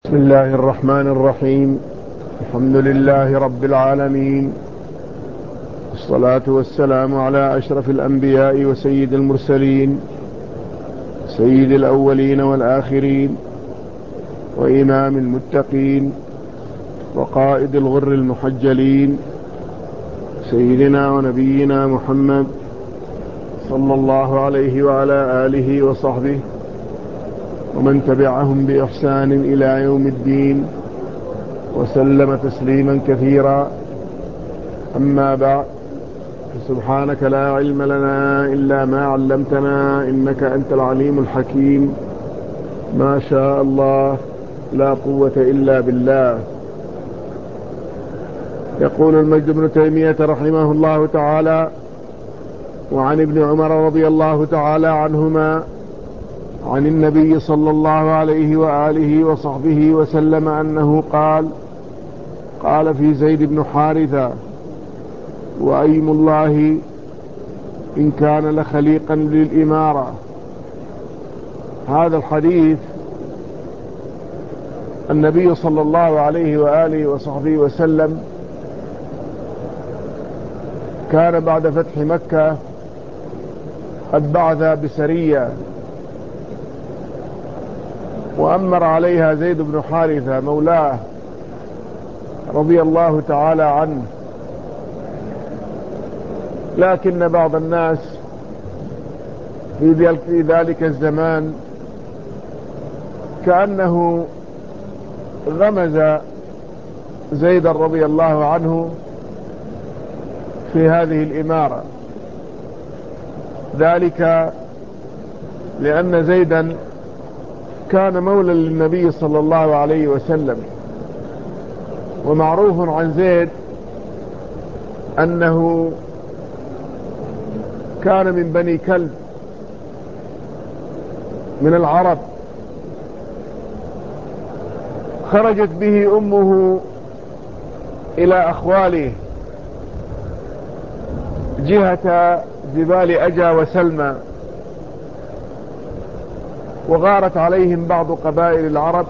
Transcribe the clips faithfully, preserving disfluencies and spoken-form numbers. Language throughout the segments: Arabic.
بسم الله الرحمن الرحيم. الحمد لله رب العالمين، والصلاة والسلام على أشرف الأنبياء وسيد المرسلين، سيد الأولين والآخرين، وإمام المتقين، وقائد الغر المحجلين، سيدنا ونبينا محمد صلى الله عليه وعلى آله وصحبه ومن تبعهم بإحسان إلى يوم الدين، وسلم تسليما كثيرا. أما بعد، سبحانك لا علم لنا إلا ما علمتنا إنك أنت العليم الحكيم. ما شاء الله لا قوة إلا بالله. يقول المجد بن تيمية رحمه الله تعالى: وعن ابن عمر رضي الله تعالى عنهما عن النبي صلى الله عليه وآله وصحبه وسلم أنه قال: قال في زيد بن حارثة: وأيم الله إن كان لخليقا للإمارة. هذا الحديث النبي صلى الله عليه وآله وصحبه وسلم كان بعد فتح مكة قد بعث بسرية وأمر عليها زيد بن حارثة مولاه رضي الله تعالى عنه، لكن بعض الناس في ذلك الزمان كأنه غمز زيدا رضي الله عنه في هذه الإمارة، ذلك لأن زيدا كان مولى للنبي صلى الله عليه وسلم، ومعروف عن زيد أنه كان من بني كلب من العرب، خرجت به أمه إلى أخواله جهة جبال أجا وسلمى، وغارت عليهم بعض قبائل العرب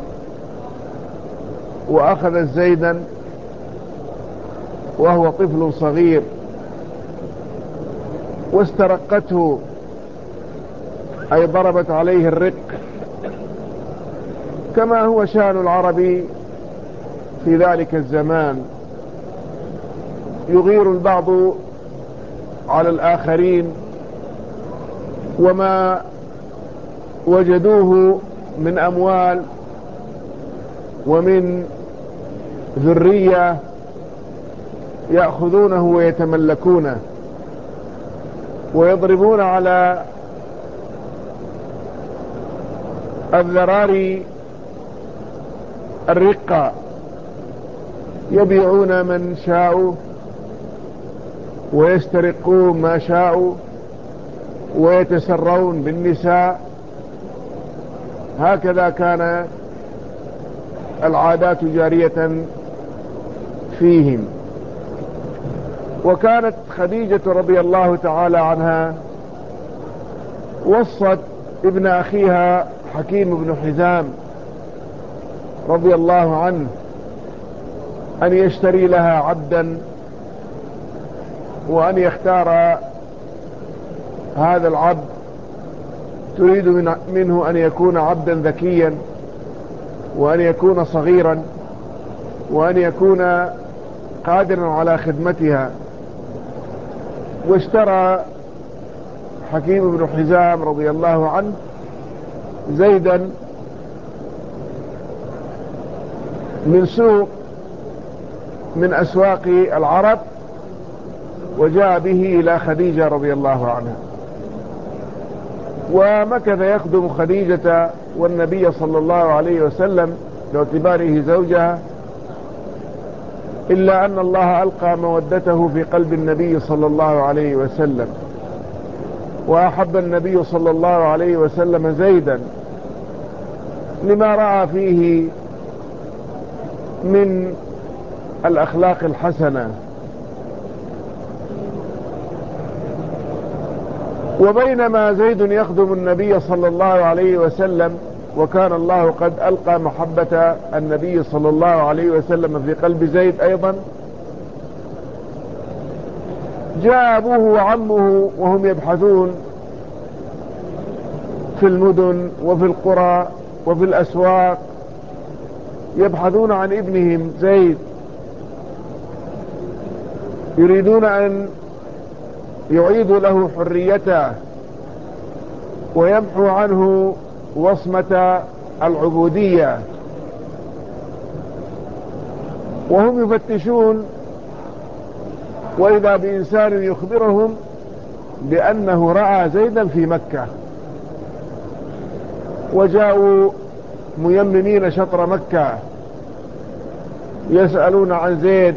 وأخذت زيدا وهو طفل صغير واسترقته، أي ضربت عليه الرق، كما هو شأن العربي في ذلك الزمان، يغير البعض على الآخرين وما وجدوه من أموال ومن ذرية يأخذونه ويتملكونه ويضربون على الذراري الرقة، يبيعون من شاءوا ويسترقون ما شاءوا ويتسرون بالنساء. هكذا كان العادات جارية فيهم. وكانت خديجة رضي الله تعالى عنها وصت ابن أخيها حكيم بن حزام رضي الله عنه أن يشتري لها عبدا، وأن يختار هذا العبد، تريد من منه أن يكون عبدا ذكيا، وأن يكون صغيرا، وأن يكون قادرا على خدمتها. واشترى حكيم بن حزام رضي الله عنه زيدا من سوق من أسواق العرب، وجاء به إلى خديجة رضي الله عنها، ومكث يخدم خديجة والنبي صلى الله عليه وسلم باعتباره زوجها، إلا أن الله ألقى مودته في قلب النبي صلى الله عليه وسلم، وأحب النبي صلى الله عليه وسلم زيدا لما رأى فيه من الأخلاق الحسنة. وبينما زيد يخدم النبي صلى الله عليه وسلم وكان الله قد ألقى محبة النبي صلى الله عليه وسلم في قلب زيد أيضا. جاء أبوه وعمه وهم يبحثون في المدن وفي القرى وفي الأسواق، يبحثون عن ابنهم زيد، يريدون أن يعيدوا له حريته ويمحوا عنه وصمة العبودية، وهم يفتشون وإذا بإنسان يخبرهم بأنه رأى زيدا في مكة، وجاءوا ميمنين شطر مكة يسألون عن زيد،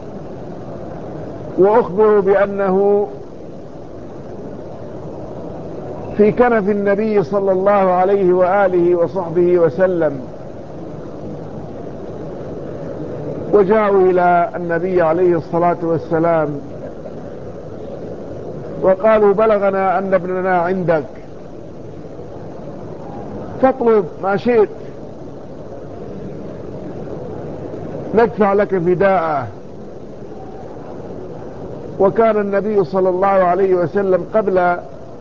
وأخبروا بأنه في كنف النبي صلى الله عليه وآله وصحبه وسلم. وجاءوا إلى النبي عليه الصلاة والسلام وقالوا بلغنا أن ابننا عندك، فاطلب ما شئت ندفع لك فداءه. وكان النبي صلى الله عليه وسلم قبل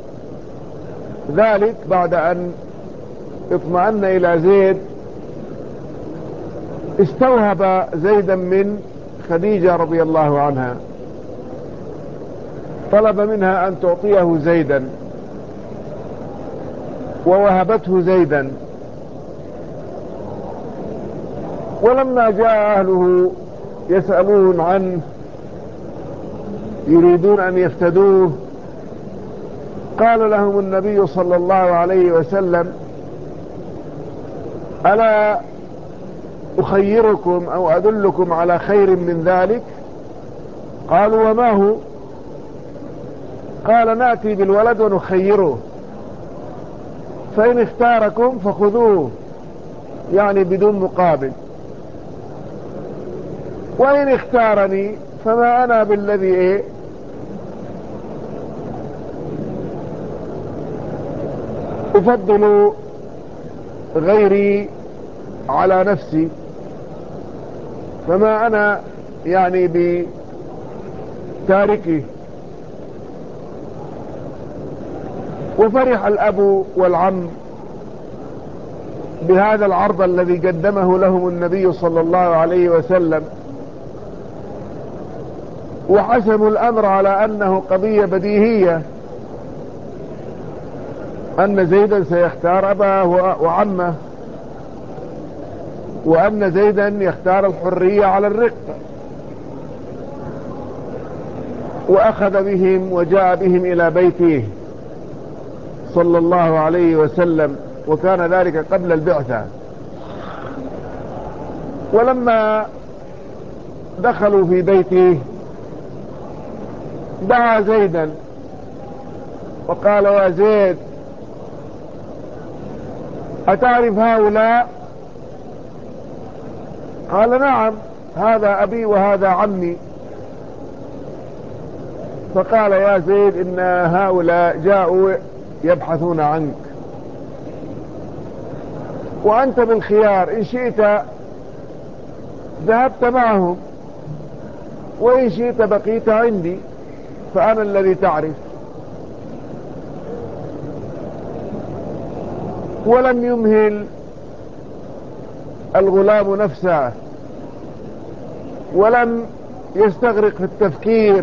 ذلك بعد أن اطمأن إلى زيد استوهب زيدا من خديجة رضي الله عنها، طلب منها أن تعطيه زيدا ووهبته زيدا. ولما جاء أهله يسألون عنه يريدون أن يفتدوه، قال لهم النبي صلى الله عليه وسلم ألا أخيركم أو أدلكم على خير من ذلك؟ قالوا وما هو؟ قال نأتي بالولد ونخيره، فإن اختاركم فخذوه، يعني بدون مقابل، وإن اختارني فما أنا بالذي إيه أفضل غيري على نفسي، فما أنا يعني بتاركه. وفرح الأب والعم بهذا العرض الذي قدمه لهم النبي صلى الله عليه وسلم، وحسموا الأمر على أنه قضية بديهية، أن زيدا سيختار أباه وعمه، وأن زيدا يختار الحرية على الرق. وأخذ بهم وجاء بهم إلى بيته صلى الله عليه وسلم، وكان ذلك قبل البعثة. ولما دخلوا في بيته دعا زيدا وقال يا زيد أتعرف هؤلاء؟ قال نعم، هذا أبي وهذا عمي. فقال يا زيد إن هؤلاء جاءوا يبحثون عنك، وأنت بالخيار، إن شئت ذهبت معهم وإن شئت بقيت عندي، فأنا الذي تعرف. ولم يمهل الغلام نفسه ولم يستغرق في التفكير،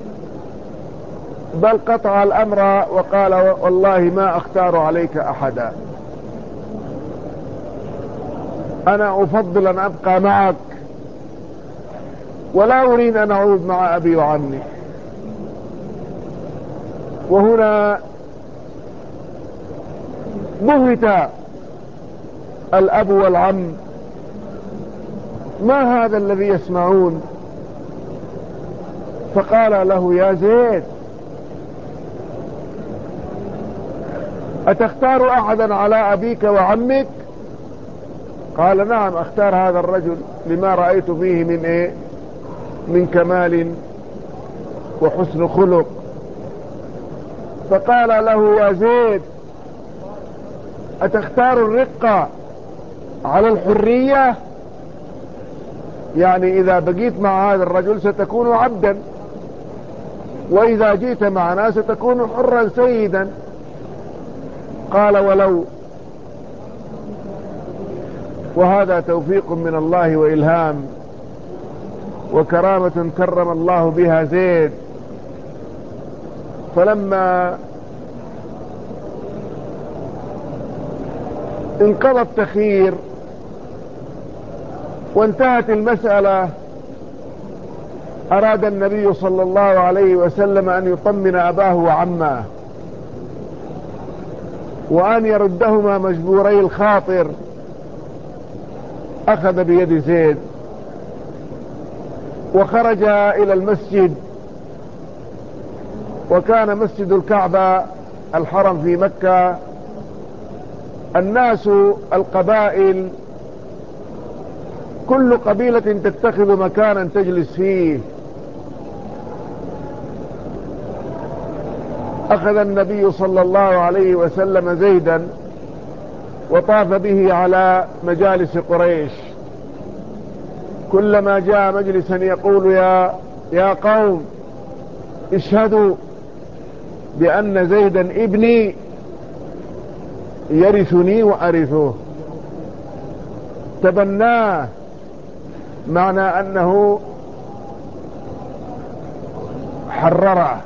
بل قطع الأمر وقال والله ما أختار عليك أحدا، أنا أفضل أن أبقى معك ولا أريد أن أعود مع أبي وعمي. وهنا بهت الأب والعم، ما هذا الذي يسمعون؟ فقال له يا زيد أتختار أحدا على أبيك وعمك؟ قال نعم، أختار هذا الرجل لما رأيت فيه من إيه من كمال وحسن خلق. فقال له يا زيد أتختار الرقة على الحرية؟ يعني إذا بقيت مع هذا الرجل ستكون عبدا، وإذا جئت معنا ستكون حرا سيدا. قال ولو. وهذا توفيق من الله وإلهام وكرامة كرم الله بها زيد. فلما انقضى التخيير وانتهت المسألة، أراد النبي صلى الله عليه وسلم أن يطمن أباه وعمه وأن يردهما مجبوري الخاطر. أخذ بيد زيد وخرج إلى المسجد، وكان مسجد الكعبة الحرم في مكة. الناس القبائل كل قبيلة تتخذ مكانا تجلس فيه. أخذ النبي صلى الله عليه وسلم زيدا وطاف به على مجالس قريش. كلما جاء مجلسا يقول يا يا قوم اشهدوا بأن زيدا ابني يرثني وأرثه. تبناه، معنى أنه حرره،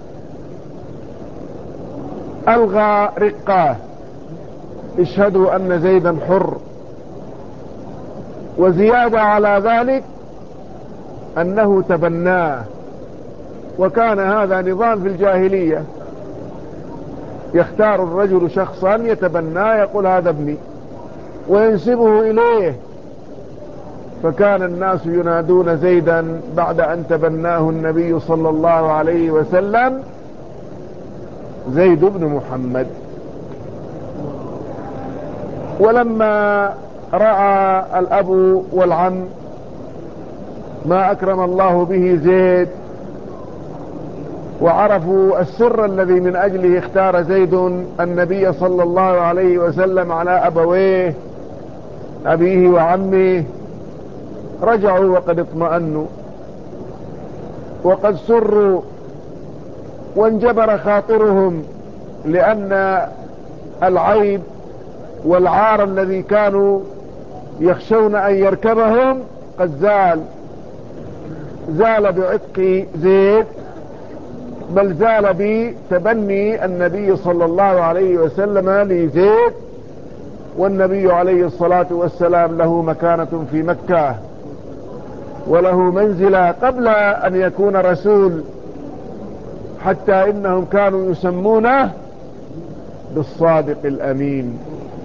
ألغى رقة. اشهدوا أن زيدا حر. وزيادة على ذلك أنه تبناه، وكان هذا نظام في الجاهلية، يختار الرجل شخصا يتبناه، يقول هذا ابني وينسبه إليه. فكان الناس ينادون زيدا بعد أن تبناه النبي صلى الله عليه وسلم زيد بن محمد. ولما رأى الأب والعم ما أكرم الله به زيد وعرفوا السر الذي من أجله اختار زيد النبي صلى الله عليه وسلم على أبويه أبيه وعمه، رجعوا وقد اطمأنوا وقد سروا وانجبر خاطرهم، لأن العيب والعار الذي كانوا يخشون أن يركبهم قد زال. زال بعتق زيد، بل زال بتبني النبي صلى الله عليه وسلم لزيد. والنبي عليه الصلاة والسلام له مكانة في مكة وله منزلة قبل أن يكون رسول، حتى إنهم كانوا يسمونه بالصادق الأمين.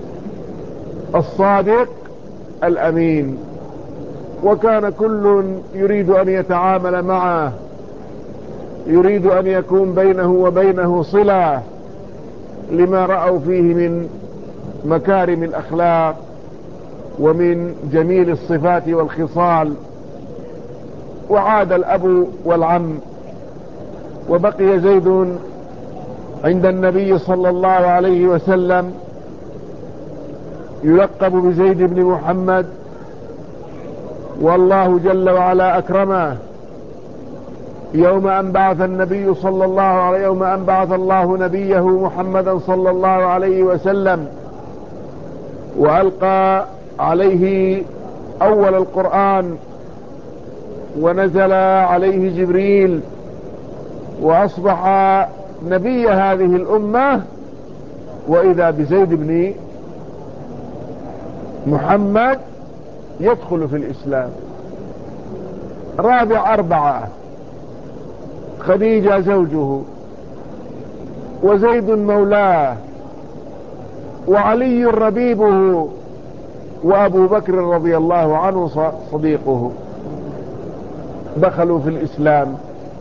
الصادق الأمين. وكان كل يريد أن يتعامل معه، يريد أن يكون بينه وبينه صلة، لما رأوا فيه من مكارم الأخلاق ومن جميل الصفات والخصال. وعاد الأب والعم، وبقي زيد عند النبي صلى الله عليه وسلم يلقب بزيد بن محمد. والله جل وعلا أكرمه يوم أن بعث النبي صلى الله عليه يوم أن بعث الله نبيه محمدا صلى الله عليه وسلم وألقى عليه أول القرآن، ونزل عليه جبريل، وأصبح نبي هذه الأمة. وإذا بزيد بن محمد يدخل في الإسلام. رابع أربعة خديجة زوجه، وزيد مولاه، وعلي ربيبه، وأبو بكر رضي الله عنه صديقه، دخلوا في الإسلام.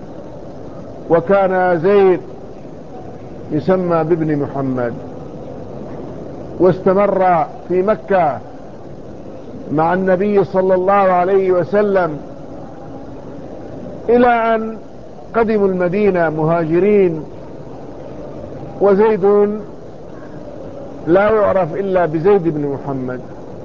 وكان زيد يسمى بابن محمد، واستمر في مكة مع النبي صلى الله عليه وسلم إلى أن قدموا المدينة مهاجرين. وزيد لا يعرف إلا بزيد بن محمد.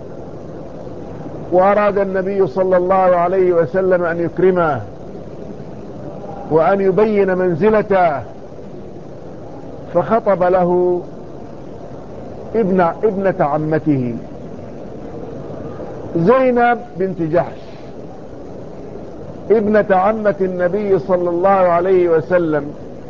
وأراد النبي صلى الله عليه وسلم أن يكرمه وأن يبين منزلته، فخطب له ابن ابنة عمته زينب بنت جحش، ابنة عمة النبي صلى الله عليه وسلم.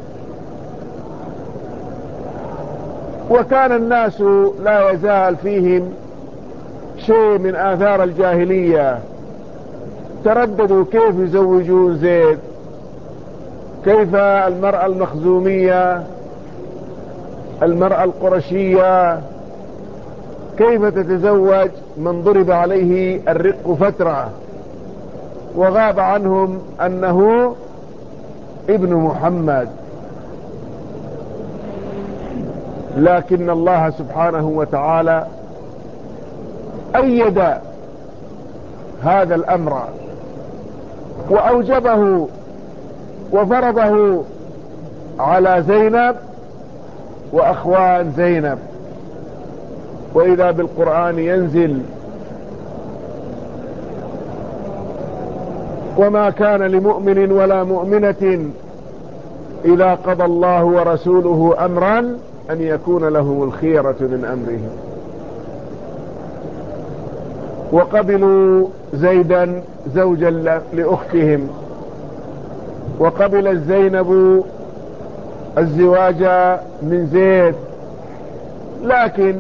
وكان الناس لا يزال فيهم شيء من آثار الجاهلية، ترددوا كيف يزوجون زيد، كيف المرأة المخزومية المرأة القرشية كيف تتزوج من ضرب عليه الرق فترة وغاب عنهم أنه ابن محمد. لكن الله سبحانه وتعالى أيد هذا الأمر وأوجبه وفرضه على زينب وأخوان زينب. وإذا بالقرآن ينزل: وما كان لمؤمن ولا مؤمنة إذا قضى الله ورسوله أمرا أن يكون لهم الخيرة من أمرهم. وقبلوا زيدا زوجا لأختهم، وقبلت زينب الزواج من زيد، لكن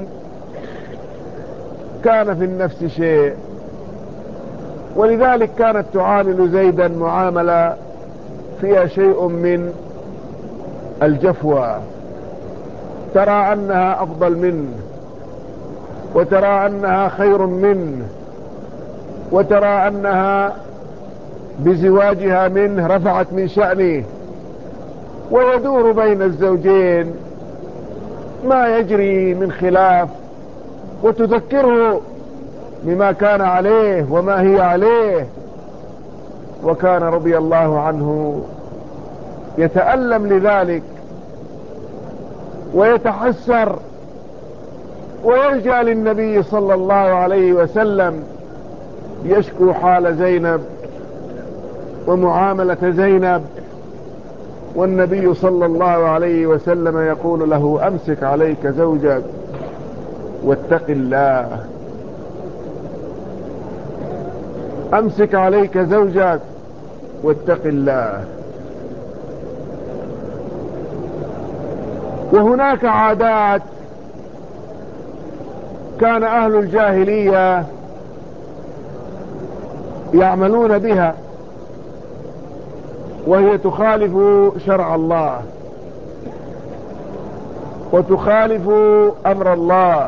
كان في النفس شيء، ولذلك كانت تعامل زيدا معاملة فيها شيء من الجفوة، ترى أنها أفضل منه، وترى أنها خير منه، وترى أنها بزواجها منه رفعت من شأنه. ويدور بين الزوجين ما يجري من خلاف، وتذكره بما كان عليه وما هي عليه. وكان رضي الله عنه يتألم لذلك ويتحسر ويلجأ للنبي صلى الله عليه وسلم يشكو حال زينب ومعاملة زينب، والنبي صلى الله عليه وسلم يقول له: أمسك عليك زوجك واتق الله، أمسك عليك زوجك واتق الله. وهناك عادات كان أهل الجاهلية يعملون بها، وهي تخالف شرع الله وتخالف أمر الله.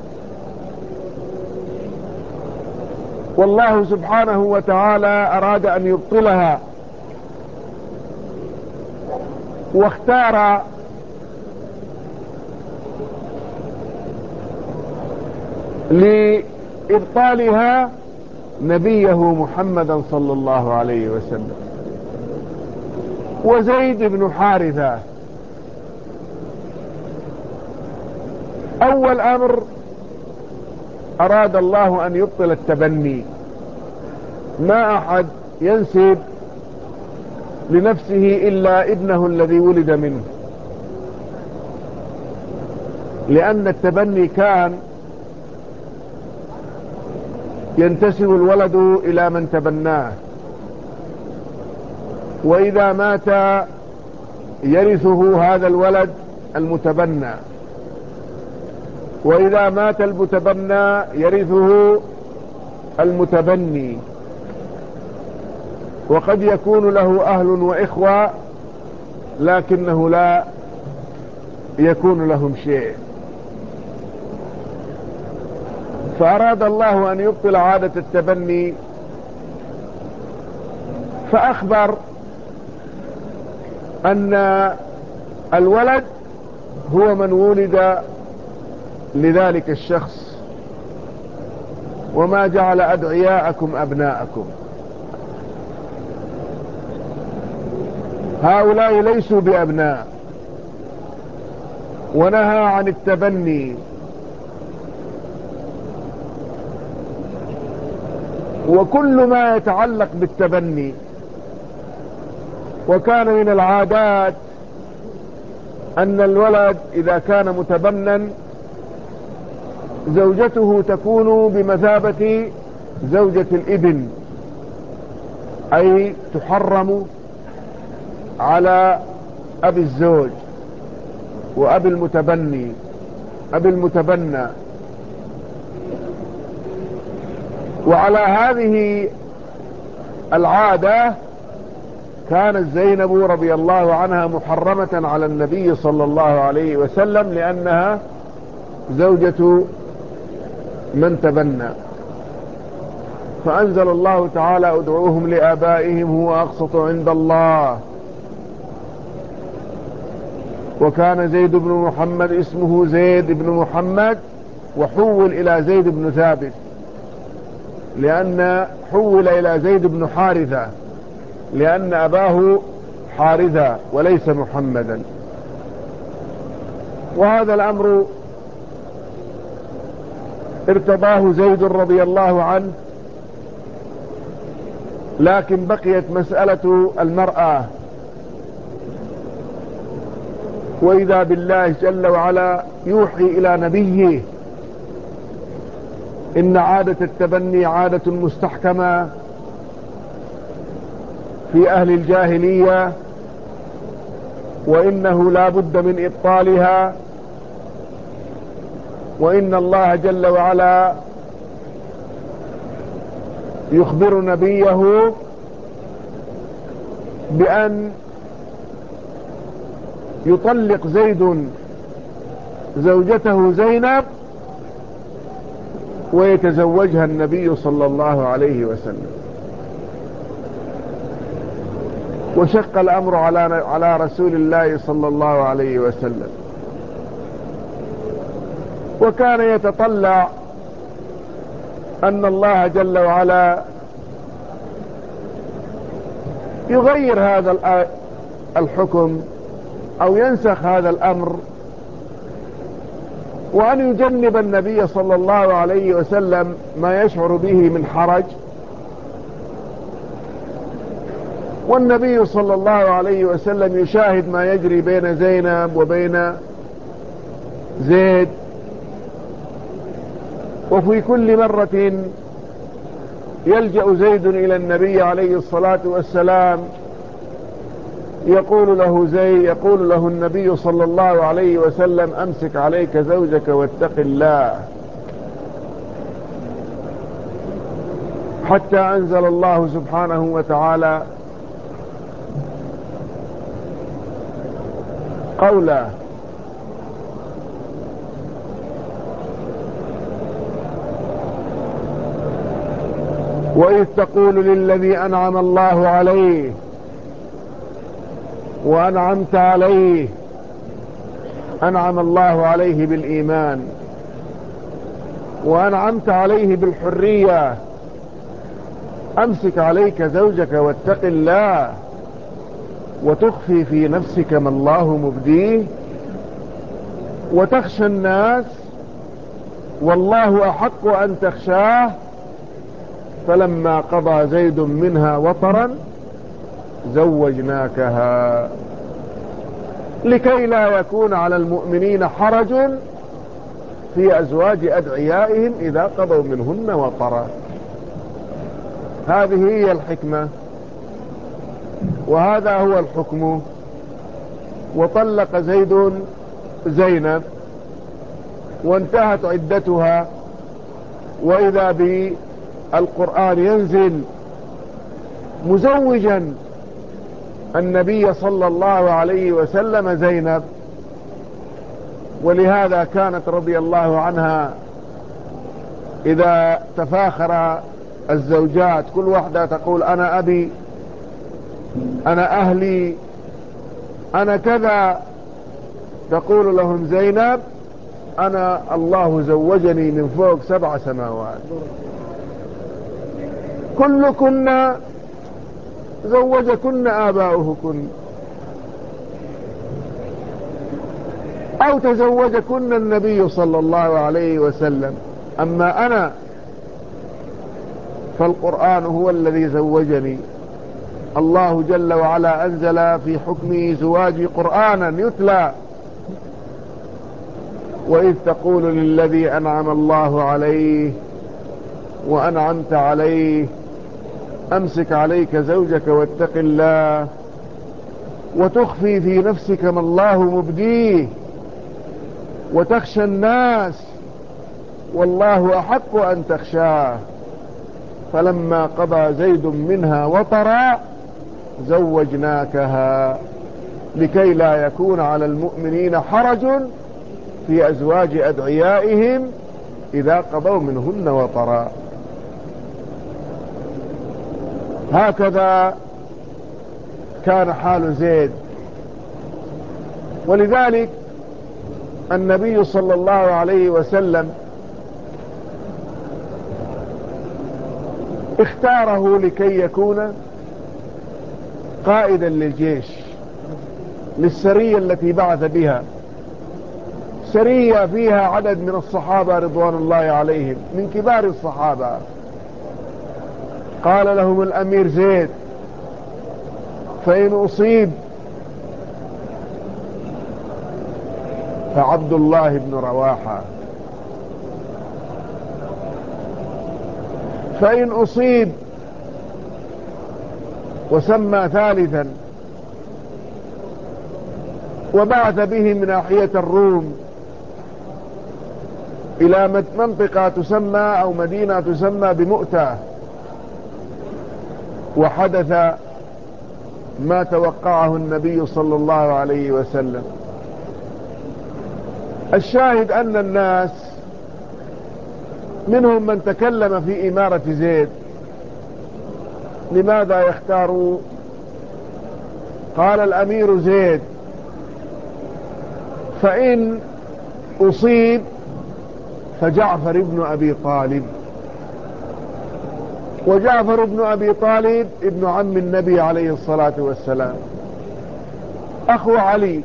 والله سبحانه وتعالى أراد أن يبطلها، واختار لإبطالها نبيه محمدا صلى الله عليه وسلم. وزيد بن حارثة أول أمر أراد الله أن يبطل التبني، ما أحد ينسب لنفسه إلا ابنه الذي ولد منه، لأن التبني كان ينتسب الولد إلى من تبناه، وإذا مات يرثه هذا الولد المتبنى، وإذا مات المتبنى يرثه المتبني. وقد يكون له أهل وإخوة لكنه لا يكون لهم شيء. فأراد الله أن يبطل عادة التبني، فأخبر أن الولد هو من ولد لذلك الشخص، وما جعل أدعياءكم أبناءكم، هؤلاء ليسوا بأبناء. ونهى عن التبني وكل ما يتعلق بالتبني. وكان من العادات أن الولد إذا كان متبنى زوجته تكون بمثابة زوجة الابن، أي تحرم على أبي الزوج وأبي المتبني أبي المتبنى. وعلى هذه العادة كانت زينب رضي الله عنها محرمة على النبي صلى الله عليه وسلم، لأنها زوجة من تبنى. فأنزل الله تعالى: ادعوهم لآبائهم هو أقسط عند الله. وكان زيد بن محمد اسمه زيد بن محمد، وحول إلى زيد بن ثابت، لأن حول إلى زيد بن حارثة لأن أباه حارثة وليس محمدا. وهذا الأمر ارتضاه زيد رضي الله عنه، لكن بقيت مسألة المرأة. وإذا بالله جل وعلا يوحي إلى نبيه: إن عادة التبني عادة مستحكمة في أهل الجاهلية، وإنه لا بد من إبطالها، وإن الله جل وعلا يخبر نبيه بأن يطلق زيد زوجته زينب ويتزوجها النبي صلى الله عليه وسلم. وشق الأمر على على رسول الله صلى الله عليه وسلم، وكان يتطلع أن الله جل وعلا يغير هذا الحكم أو ينسخ هذا الأمر، وأن يجنب النبي صلى الله عليه وسلم ما يشعر به من حرج. والنبي صلى الله عليه وسلم يشاهد ما يجري بين زينب وبين زيد، وفي كل مرة يلجأ زيد إلى النبي عليه الصلاة والسلام يقول له زيد يقول له النبي صلى الله عليه وسلم: أمسك عليك زوجك واتق الله. حتى أنزل الله سبحانه وتعالى قوله: وإذ تقول للذي أنعم الله عليه وأنعمت عليه، أنعم الله عليه بالإيمان وأنعمت عليه بالحرية: أمسك عليك زوجك واتق الله وتخفي في نفسك ما الله مبديه وتخشى الناس والله أحق أن تخشاه. فلما قضى زيد منها وطرا زوجناكها لكي لا يكون على المؤمنين حرج في أزواج أدعيائهم إذا قضوا منهن وطرا. هذه هي الحكمة وهذا هو الحكم. وطلق زيد زينب وانتهت عدتها، وإذا بالقرآن ينزل مزوجا النبي صلى الله عليه وسلم زينب. ولهذا كانت رضي الله عنها إذا تفاخر الزوجات كل واحدة تقول: أنا أبي، أنا أهلي، أنا كذا، تقول لهم زينب: أنا الله زوجني من فوق سبع سماوات، كلكن زوجكن آباؤكن أو تزوجكن النبي صلى الله عليه وسلم، أما أنا فالقرآن هو الذي زوجني. الله جل وعلا أنزل في حكم زواجي قرآنا يتلى. وإذ تقول للذي أنعم الله عليه وأنعمت عليه أمسك عليك زوجك واتق الله وتخفي في نفسك ما الله مبديه وتخشى الناس والله أحق أن تخشاه فلما قضى زيد منها وطرا زوجناكها لكي لا يكون على المؤمنين حرج في أزواج أدعيائهم إذا قضوا منهن وطرا. هكذا كان حال زيد. ولذلك النبي صلى الله عليه وسلم اختاره لكي يكون قائدا للجيش للسرية التي بعث بها، سرية فيها عدد من الصحابة رضوان الله عليهم من كبار الصحابة. قال لهم الأمير زيد: فإن أصيب فعبد الله بن رواحة، فإن أصيب، وسمى ثالثا، وبعث به من ناحية الروم إلى منطقة تسمى أو مدينة تسمى بمؤتة، وحدث ما توقعه النبي صلى الله عليه وسلم. الشاهد أن الناس منهم من تكلم في إمارة زيد. لماذا يختاروا؟ قال الأمير زيد: فإن أصيب فجعفر بن أبي طالب، وجعفر بن أبي طالب ابن عم النبي عليه الصلاة والسلام، أخو علي،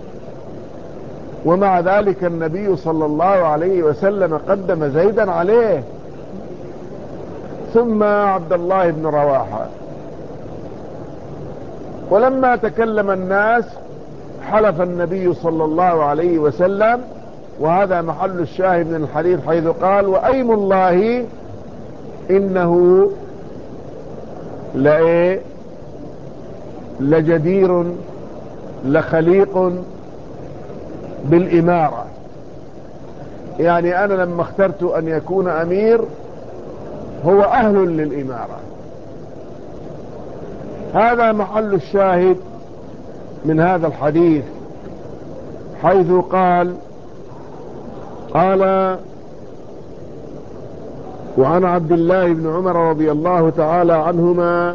ومع ذلك النبي صلى الله عليه وسلم قدم زيدا عليه، ثم عبد الله بن رواحة. ولما تكلم الناس حلف النبي صلى الله عليه وسلم، وهذا محل الشاهد من الحديث، حيث قال: وأيم الله إنه لإيه لجدير لخليق بالإمارة. يعني أنا لما اخترت أن يكون أمير هو أهل للإمارة. هذا محل الشاهد من هذا الحديث، حيث قال قال وعن عبد الله بن عمر رضي الله تعالى عنهما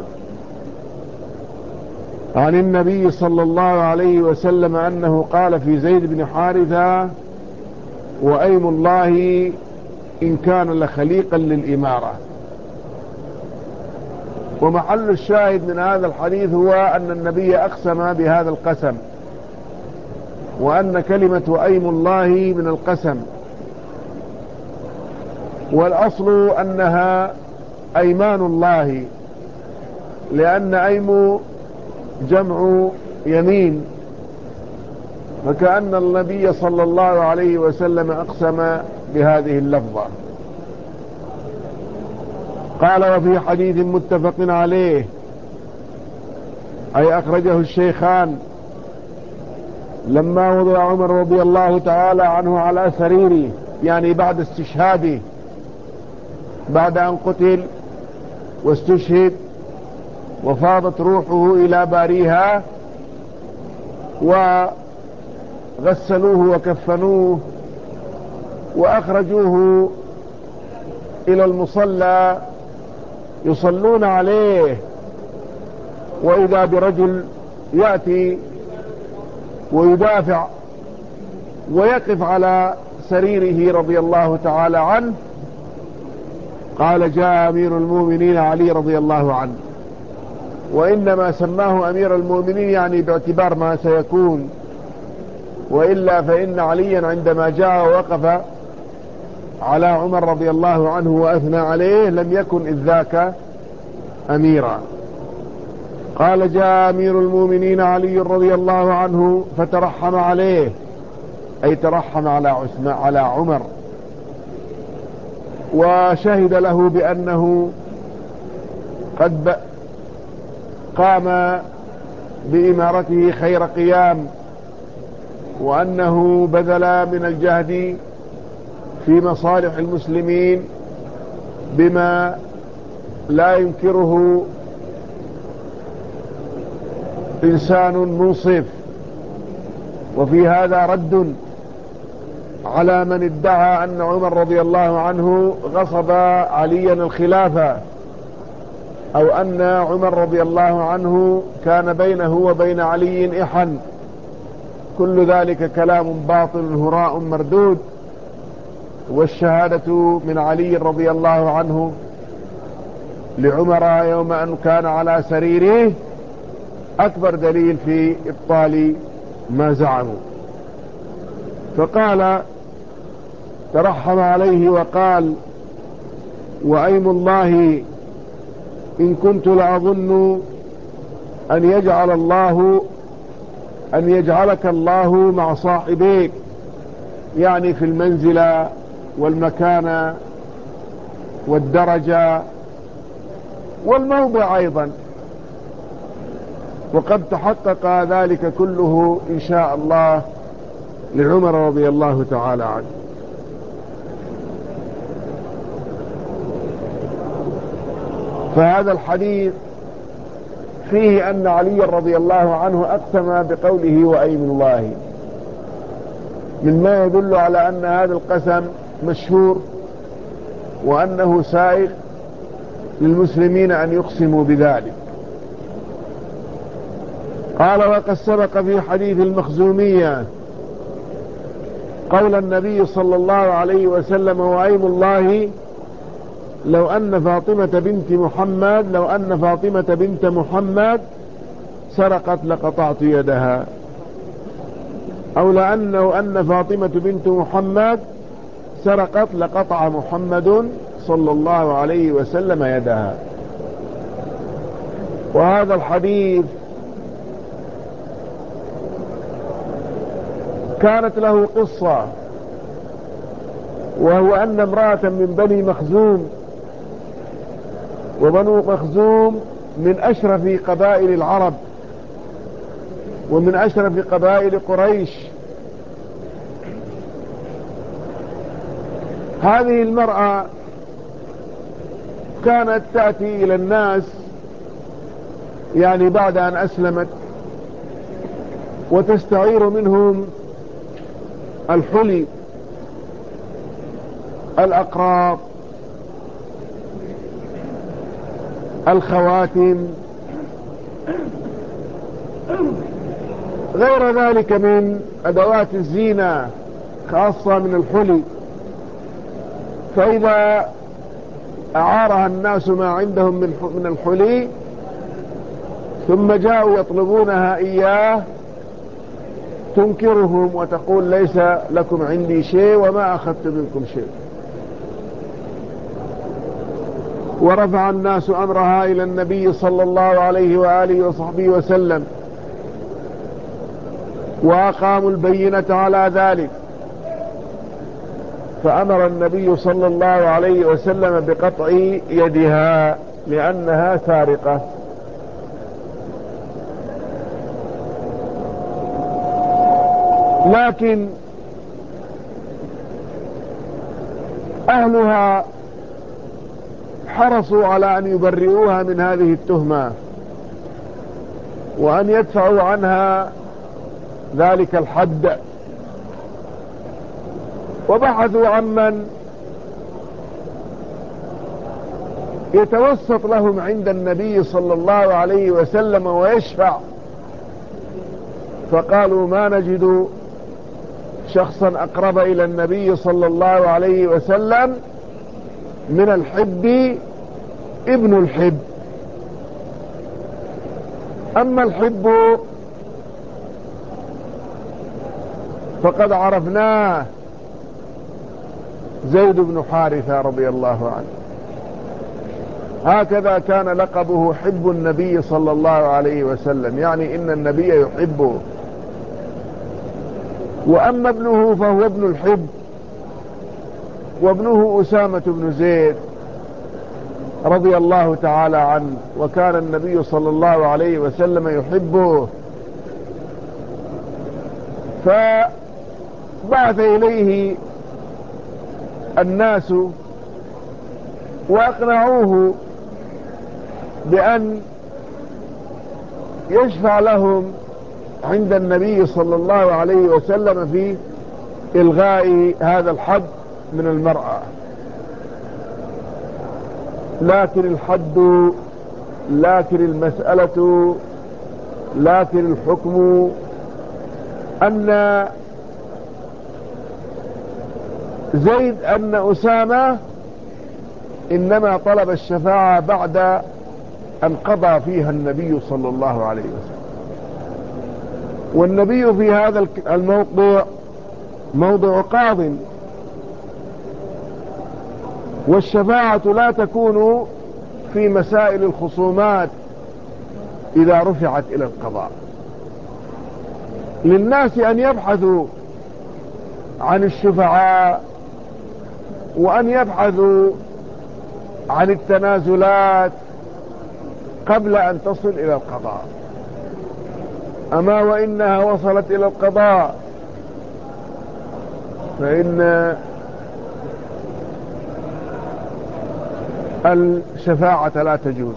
عن النبي صلى الله عليه وسلم أنه قال في زيد بن حارثة: وأيم الله إن كان لخليقا للإمارة. ومحل الشاهد من هذا الحديث هو أن النبي أقسم بهذا القسم، وأن كلمة أيم الله من القسم، والأصل أنها أيمان الله، لأن أيم جمع يمين، فكأن النبي صلى الله عليه وسلم أقسم بهذه اللفظة. قال: وفي حديث متفق عليه، أي أخرجه الشيخان، لما وضع عمر رضي الله تعالى عنه على سريره، يعني بعد استشهاده، بعد أن قتل واستشهد وفاضت روحه إلى باريها، وغسلوه وكفنوه وأخرجوه إلى المصلى يصلون عليه، وإذا برجل يأتي ويدافع ويقف على سريره رضي الله تعالى عنه. قال: جاء أمير المؤمنين علي رضي الله عنه. وإنما سماه أمير المؤمنين يعني باعتبار ما سيكون، وإلا فإن عليا عندما جاء ووقف على عمر رضي الله عنه وأثنى عليه لم يكن إذ ذاك أميرا. قال: جاء أمير المؤمنين علي رضي الله عنه فترحم عليه، أي ترحم على عثمان على عمر، وشهد له بأنه قد قام بإمارته خير قيام، وأنه بذل من الجهد في مصالح المسلمين بما لا ينكره إنسان منصف. وفي هذا رد على من ادعى أن عمر رضي الله عنه غصب عليا الخلافة، أو أن عمر رضي الله عنه كان بينه وبين علي إحن. كل ذلك كلام باطل هراء مردود، والشهادة من علي رضي الله عنه لعمر يوم أن كان على سريره أكبر دليل في إبطال ما زعموا. فقال ترحم عليه وقال: وأيم الله إن كنت لأظن أن يجعل الله أن يجعلك الله مع صاحبيك، يعني في المنزلة والمكانة والدرجة والموضع أيضا، وقد تحقق ذلك كله إن شاء الله لعمر رضي الله تعالى عنه. فهذا الحديث فيه أن علي رضي الله عنه أقسم بقوله وأيم الله، مما يدل على أن هذا القسم مشهور، وأنه سائغ للمسلمين أن يقسموا بذلك. قال: وقد سبق في حديث المخزومية قول النبي صلى الله عليه وسلم: وأيم الله لو أن فاطمة بنت محمد لو أن فاطمة بنت محمد سرقت لقطعت يدها، أو لأنه أن فاطمة بنت محمد سرقت لقطع محمد صلى الله عليه وسلم يدها. وهذا الحديث كانت له قصة، وهو أن امرأة من بني مخزوم، وبنو مخزوم من أشرف قبائل العرب ومن أشرف قبائل قريش. هذه المرأة كانت تأتي إلى الناس يعني بعد أن أسلمت، وتستعير منهم الحلي، الأقراط، الخواتم، غير ذلك من أدوات الزينة، خاصة من الحلي. فإذا أعارها الناس ما عندهم من الحلي ثم جاءوا يطلبونها إياه تنكرهم وتقول: ليس لكم عندي شيء وما أخذت منكم شيء. ورفع الناس أمرها إلى النبي صلى الله عليه وآله وصحبه وسلم، وأقاموا البينة على ذلك، فأمر النبي صلى الله عليه وسلم بقطع يدها لأنها سارقة. لكن أهلها حرصوا على أن يبرئوها من هذه التهمة، وأن يدفعوا عنها ذلك الحد، وبحثوا عمن يتوسط لهم عند النبي صلى الله عليه وسلم ويشفع، فقالوا: ما نجد شخصا أقرب إلى النبي صلى الله عليه وسلم من الحب ابن الحب. أما الحب فقد عرفناه زيد بن حارثة رضي الله عنه. هكذا كان لقبه حب النبي صلى الله عليه وسلم، يعني إن النبي يحبه. وأما ابنه فهو ابن الحب، وابنه أسامة بن زيد رضي الله تعالى عنه، وكان النبي صلى الله عليه وسلم يحبه، فبعث إليه الناس وأقنعوه بأن يشفع لهم عند النبي صلى الله عليه وسلم في إلغاء هذا الحد من المرأة. لكن الحد، لكن المسألة، لكن الحكم أن زيد أن أسامة إنما طلب الشفاعة بعد أن قضى فيها النبي صلى الله عليه وسلم. والنبي في هذا الموضوع موضع قاض، والشفاعة لا تكون في مسائل الخصومات إذا رفعت إلى القضاء. للناس أن يبحثوا عن الشفعاء، وأن يبحثوا عن التنازلات قبل أن تصل إلى القضاء. أما وإنها وصلت إلى القضاء فإن الشفاعة لا تجوز.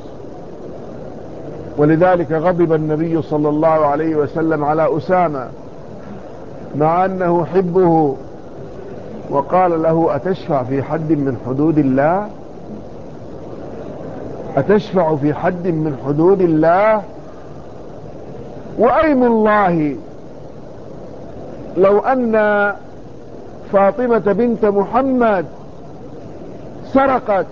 ولذلك غضب النبي صلى الله عليه وسلم على أسامة مع أنه حبه، وقال له: أتشفع في حد من حدود الله؟ أتشفع في حد من حدود الله؟ وأيم الله لو أن فاطمة بنت محمد سرقت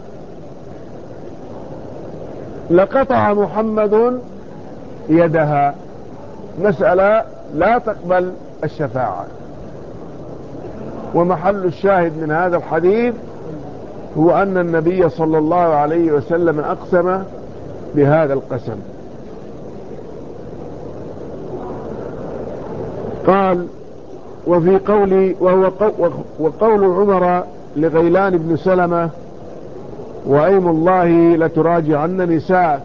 لقطع محمد يدها. مسألة لا تقبل الشفاعة. ومحل الشاهد من هذا الحديث هو أن النبي صلى الله عليه وسلم أقسم بهذا القسم. قال: وفي قولي وهو وقول عمر لغيلان بن سلمة: وأيم الله لتراجعن نساءك.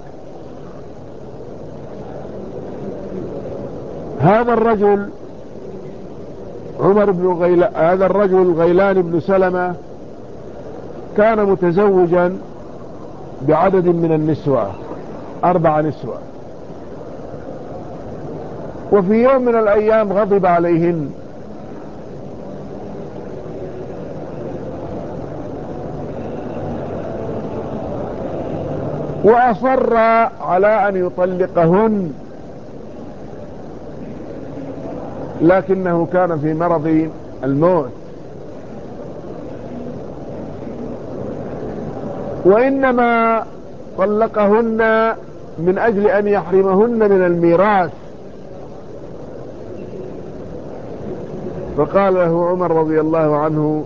هذا الرجل عمر بن غيلان هذا الرجل غيلان بن سلمة كان متزوجا بعدد من النسوة، أربع نسوة، وفي يوم من الأيام غضب عليهن وأصر على أن يطلقهن، لكنه كان في مرض الموت، وإنما طلقهن من أجل أن يحرمهن من الميراث. فقال له عمر رضي الله عنه: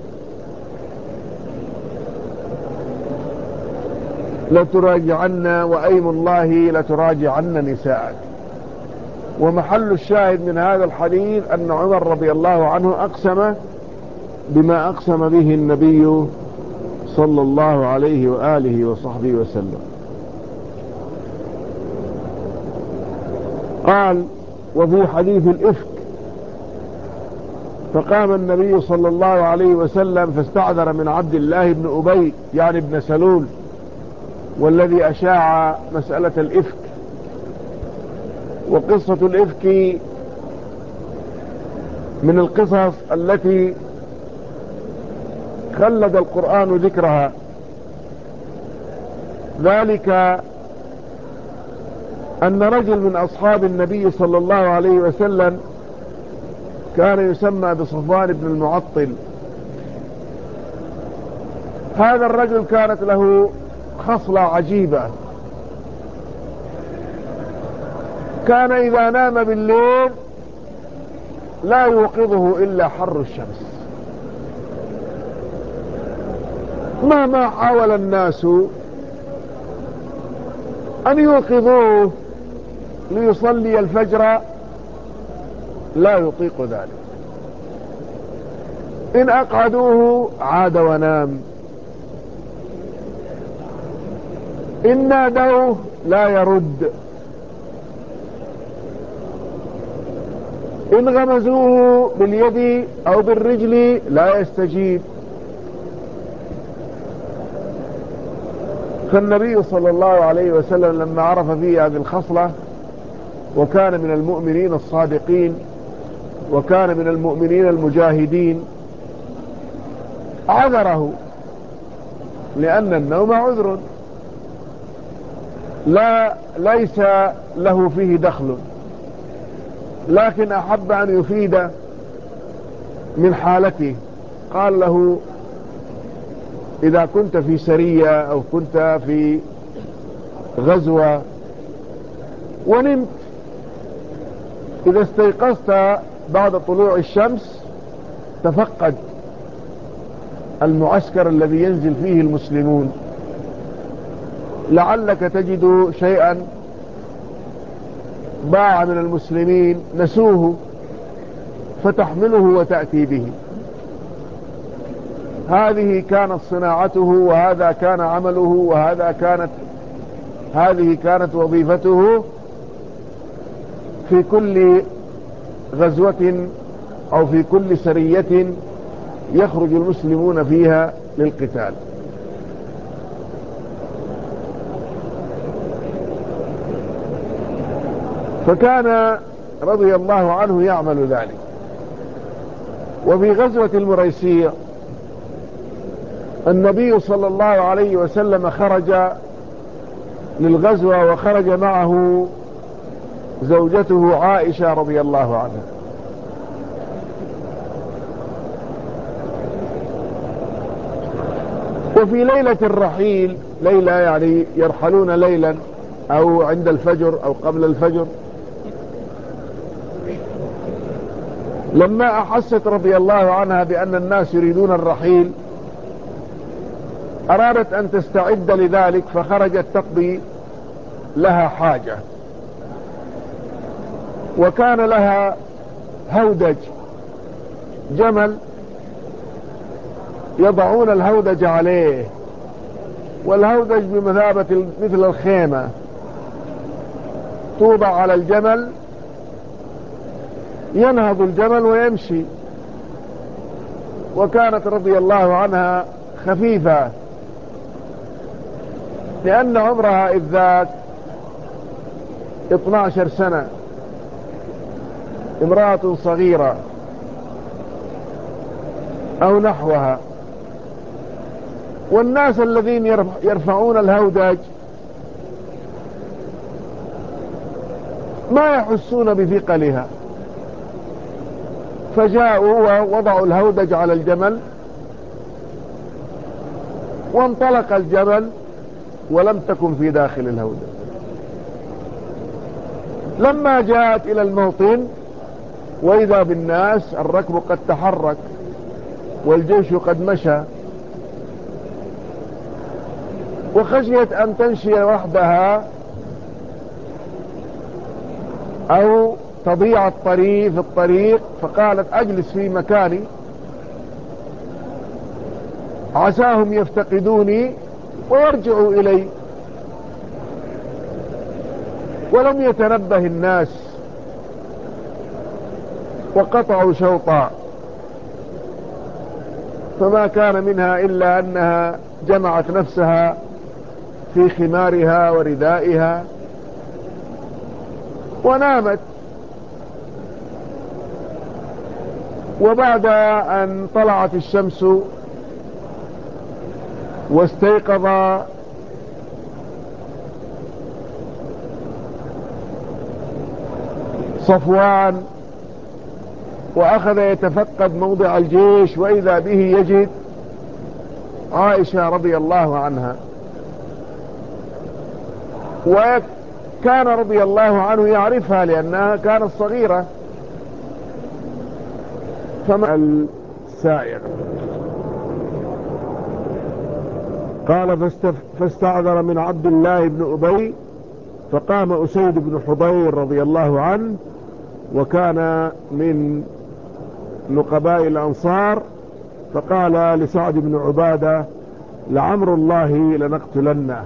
لتراجعن وأيم الله لتراجعن نساءك. ومحل الشاهد من هذا الحديث أن عمر رضي الله عنه أقسم بما أقسم به النبي صلى الله عليه وآله وصحبه وسلم. قال: وفي حديث الإفك: فقام النبي صلى الله عليه وسلم فاستعذر من عبد الله بن أبي يعني ابن سلول، والذي أشاع مسألة الإفك. وقصة الإفك من القصص التي خلد القرآن ذكرها. ذلك أن رجل من أصحاب النبي صلى الله عليه وسلم كان يسمى بصفوان بن المعطل. هذا الرجل كانت له خصلة عجيبة: كان إذا نام بالليل لا يوقظه إلا حر الشمس. مهما حاول الناس أن يوقظوه ليصلي الفجر لا يطيق ذلك. إن أقعدوه عاد ونام، إن نادوه لا يرد، إن غمزوه باليد أو بالرجل لا يستجيب. فالنبي صلى الله عليه وسلم لما عرف فيه هذه الخصلة، وكان من المؤمنين الصادقين وكان من المؤمنين المجاهدين، عذره، لأن النوم عذر لا ليس له فيه دخل، لكن أحب أن يفيد من حالته. قال له: إذا كنت في سرية أو كنت في غزوة ونمت، إذا استيقظت بعد طلوع الشمس تفقد المعسكر الذي ينزل فيه المسلمون، لعلك تجد شيئا ضاع من المسلمين نسوه فتحمله وتأتي به. هذه كانت صناعته، وهذا كان عمله، وهذا كانت هذه كانت وظيفته في كل غزوة أو في كل سرية يخرج المسلمون فيها للقتال. فكان رضي الله عنه يعمل ذلك. وفي غزوة المريسيع النبي صلى الله عليه وسلم خرج للغزوة، وخرج معه زوجته عائشة رضي الله عنها. وفي ليلة الرحيل، ليلة يعني يرحلون ليلا أو عند الفجر أو قبل الفجر، لما أحست رضي الله عنها بأن الناس يريدون الرحيل أرادت أن تستعد لذلك، فخرجت تقضي لها حاجة، وكان لها هودج جمل يضعون الهودج عليه، والهودج بمثابة مثل الخيمة توضع على الجمل، ينهض الجمل ويمشي. وكانت رضي الله عنها خفيفة، لأن عمرها إذ ذاك اثنتا عشرة سنة، امرأة صغيرة أو نحوها. والناس الذين يرفعون الهودج ما يحسون بثقلها، فجاءوا ووضعوا الهودج على الجمل، وانطلق الجمل ولم تكن في داخل الهودج. لما جاءت إلى الموطن وإذا بالناس الركب قد تحرك والجيش قد مشى، وخشيت أن تمشي وحدها أو تضيع الطريق في الطريق، فقالت: أجلس في مكاني عساهم يفتقدوني ويرجعوا إلي. ولم يتنبه الناس وقطعوا شوطا، فما كان منها إلا أنها جمعت نفسها في خمارها وردائها ونامت. وبعد أن طلعت الشمس واستيقظ صفوان وأخذ يتفقد موضع الجيش، وإذا به يجد عائشة رضي الله عنها. وكان رضي الله عنه يعرفها لأنها كانت صغيرة. فما السائق قال فاستف- فاستعذر من عبد الله بن أبي، فقام أسيد بن حضير رضي الله عنه، وكان من نقباء الأنصار، فقال لسعد بن عبادة: لعمر الله لنقتلنه.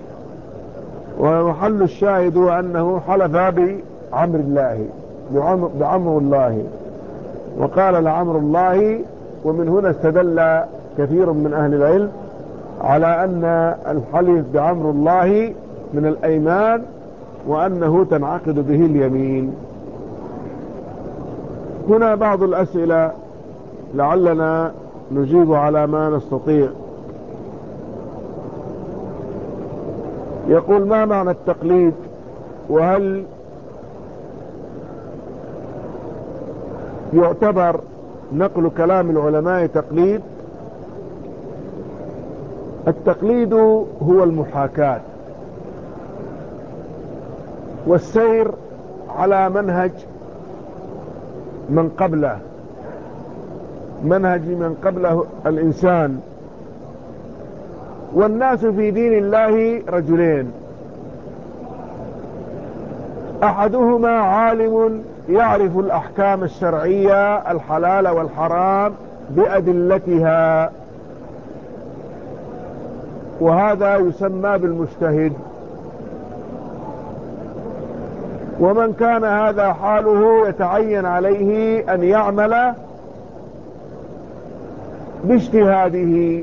ومحل الشاهد هو أنه حلف بعمر الله بعمر, بعمر الله وقال لعمر الله. ومن هنا استدل كثير من أهل العلم على أن الحلف بعمر الله من الأيمان، وأنه تنعقد به اليمين. هنا بعض الأسئلة لعلنا نجيب على ما نستطيع. يقول: ما معنى التقليد؟ وهل يعتبر نقل كلام العلماء تقليد؟ التقليد هو المحاكاة والسير على منهج من قبله، منهج من قبله الإنسان. والناس في دين الله رجلين: أحدهما عالم يعرف الأحكام الشرعية الحلال والحرام بأدلتها، وهذا يسمى بالمجتهد. ومن كان هذا حاله يتعين عليه أن يعمل باجتهاده،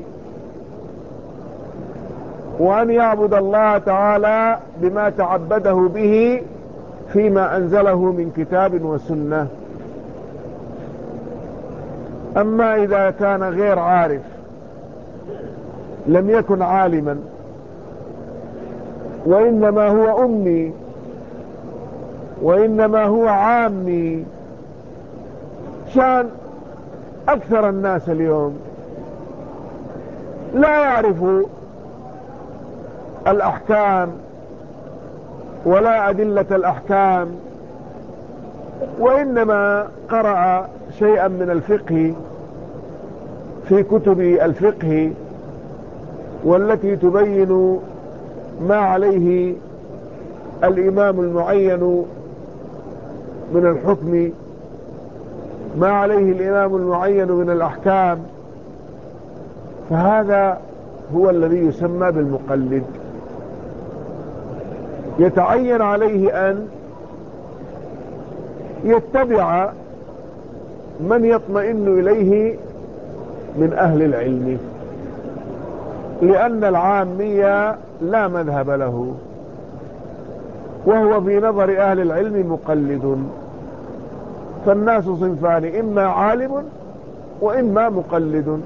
وأن يعبد الله تعالى بما تعبده به فيما أنزله من كتاب وسنة. أما إذا كان غير عارف، لم يكن عالما، وإنما هو أمي، وإنما هو عامي، شان أكثر الناس اليوم لا يعرف الأحكام ولا أدلة الأحكام، وإنما قرأ شيئا من الفقه في كتب الفقه والتي تبين ما عليه الإمام المعين من الحكم، ما عليه الإمام المعين من الأحكام، فهذا هو الذي يسمى بالمقلد. يتعين عليه أن يتبع من يطمئن إليه من أهل العلم، لأن العامية لا مذهب له، وهو في نظر أهل العلم مقلد. فالناس صنفان: إما عالم وإما مقلد.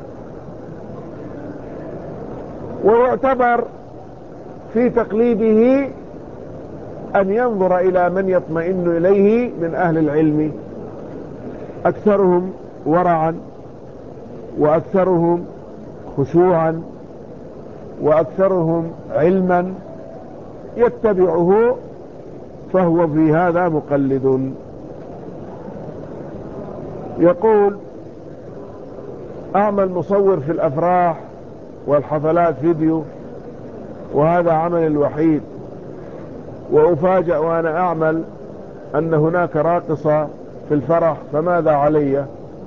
ويعتبر في تقليده أن ينظر إلى من يطمئن إليه من أهل العلم، أكثرهم ورعا، وأكثرهم خشوعا، وأكثرهم علما، يتبعه، فهو في هذا مقلد. يقول: أعمل مصور في الأفراح والحفلات فيديو، وهذا عمل الوحيد، وأفاجأ وأنا أعمل أن هناك راقصة في الفرح، فماذا علي؟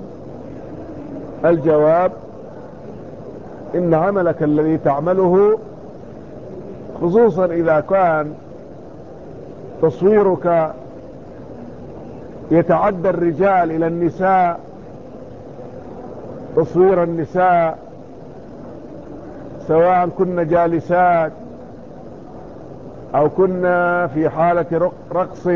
الجواب: إن عملك الذي تعمله، خصوصا إذا كان تصويرك يتعدى الرجال إلى النساء، تصوير النساء سواء كن جالسات أو كنا في حالة رقص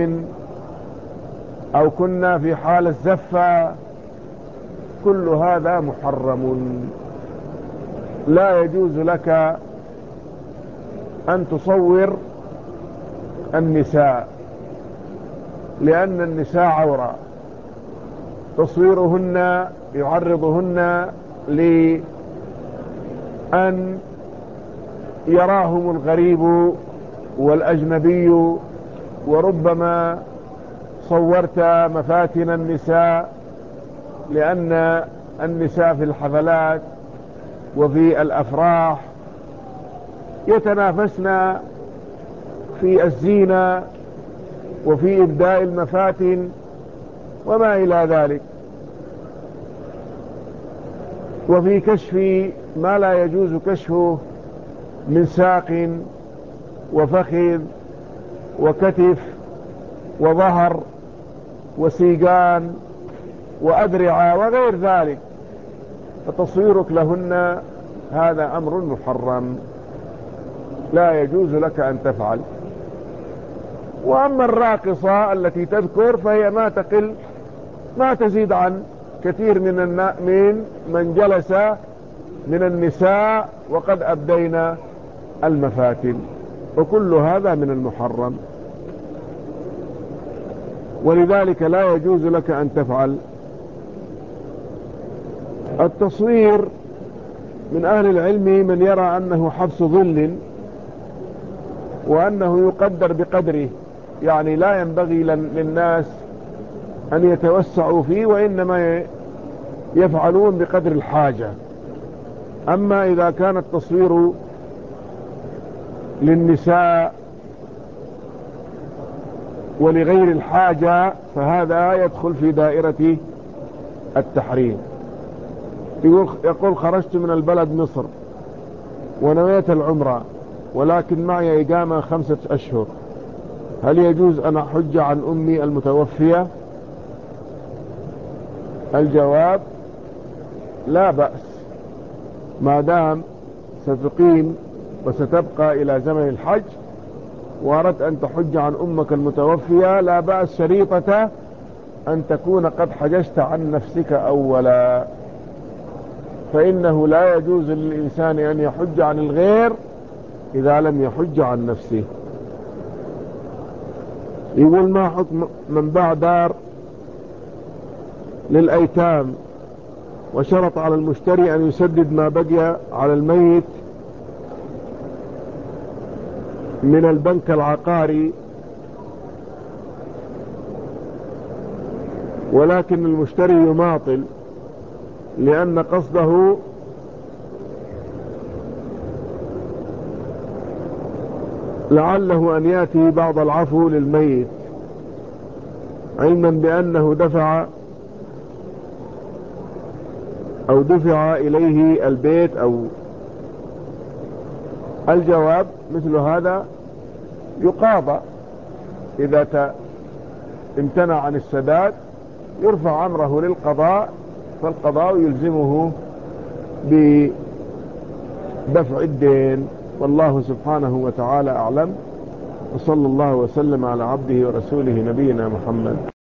أو كنا في حالة زفة، كل هذا محرم. لا يجوز لك أن تصور النساء، لأن النساء عورة، تصويرهن يعرضهن لأن يراهم الغريب والأجنبي، وربما صورت مفاتن النساء، لأن النساء في الحفلات وفي الأفراح يتنافسن في الزينة وفي إبداء المفاتن وما إلى ذلك، وفي كشف ما لا يجوز كشفه من ساق وفخذ وكتف وظهر وسيقان وأدرعة وغير ذلك، فتصويرك لهن هذا أمر محرم لا يجوز لك أن تفعل. وأما الراقصة التي تذكر فهي ما تقل ما تزيد عن كثير من من من جلس من النساء وقد أبدينا المفاتن، وكل هذا من المحرم، ولذلك لا يجوز لك أن تفعل. التصوير من أهل العلم من يرى أنه حبس ظل، وأنه يقدر بقدره، يعني لا ينبغي للناس أن يتوسعوا فيه، وإنما يفعلون بقدر الحاجة. أما إذا كان التصوير للنساء ولغير الحاجة فهذا يدخل في دائرة التحريم. يقول خرجت من البلد مصر ونويت العمرة ولكن معي إقامة خمسة أشهر، هل يجوز أن أحج عن أمي المتوفية؟ الجواب لا بأس، ما دام ستقيم وستبقى إلى زمن الحج وأردت أن تحج عن أمك المتوفية لا بأس، شريطة أن تكون قد حججت عن نفسك أولا، فإنه لا يجوز للإنسان أن يحج عن الغير إذا لم يحج عن نفسه. يقول ما حكم من باع دار للأيتام وشرط على المشتري أن يسدد ما بقي على الميت من البنك العقاري، ولكن المشتري يماطل لأن قصده لعله أن يأتي بعض العفو للميت، علما بأنه دفع أو دفع إليه البيت أو الجواب مثل هذا يقاضى، إذا امتنع عن السداد يرفع أمره للقضاء، فالقضاء يلزمه بدفع الدين. والله سبحانه وتعالى أعلم، وصلى الله وسلم على عبده ورسوله نبينا محمد.